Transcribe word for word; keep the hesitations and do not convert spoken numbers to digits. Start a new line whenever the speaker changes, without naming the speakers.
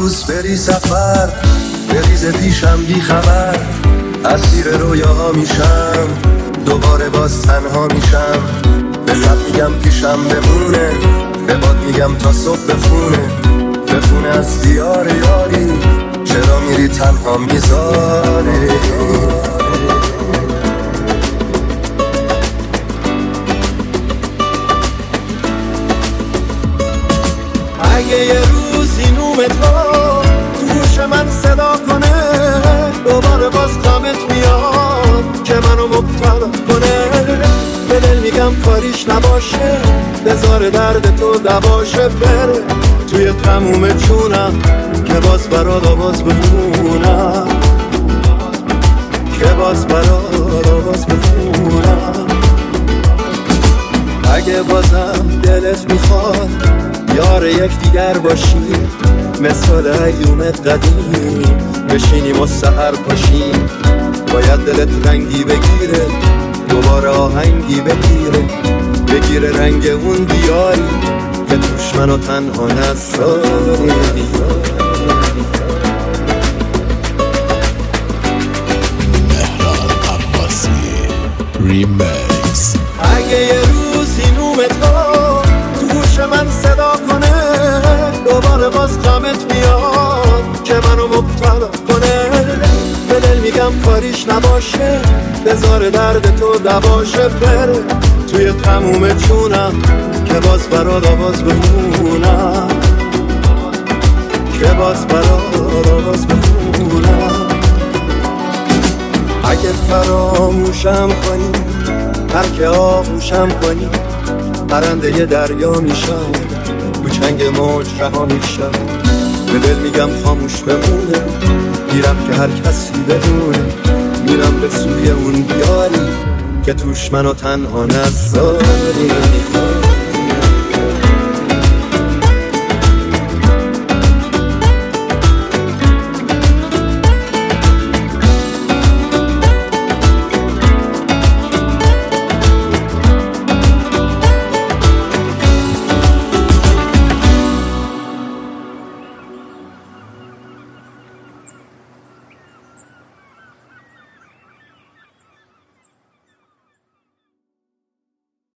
دوست بری سفر، بریز پیشم بی خبر، اسیر رویاها میشم، دوباره باز تنها میشم. به لب میگم پیشم بمونه، به باد میگم تا صبح بخونه، بخونه از دیار یاری، چرا میری تنها میذاری. اگه یه روزی نومت ها تو گوش من صدا کنه، دوباره باز غمت میاد که منو مبتلا کنه. به دل میگم کاریش نباشه، بذار درد تو دواشه، بره توی تموم جونم که باز برات آواز بخونم، که باز برات آواز بخونم. اگه بازم دلت میخواد یار یک دیگر باشیم، مثل ایوم قدیم بشینیم و سحر پاشیم. باید دلت رنگی بگیره، دوباره آهنگی بگیره، بگیره رنگ اون دیاری که توش منو تنها نذاری.
مهران عباسی ریمیکس.
اگه یه روزی نومت ها تو گوش من صدا کنه، دوباره باز غمت میاد که منو مبتلا کنه. به دل میگم کاریش نباشه، بذار درد تو دواشه، بره توی تموم جونم که باز برات آواز بخونم، که باز برات آواز بخونم. اگه فراموشم کنی، هر که آغوشم کنی، پرنده ی دریا میشم، تو چنگ موج رها میشم. به دل میگم خاموش بمونه، میرم که هر کسی بدونه، میرم به سوی اون دیاری که توش منو تنها نذاری.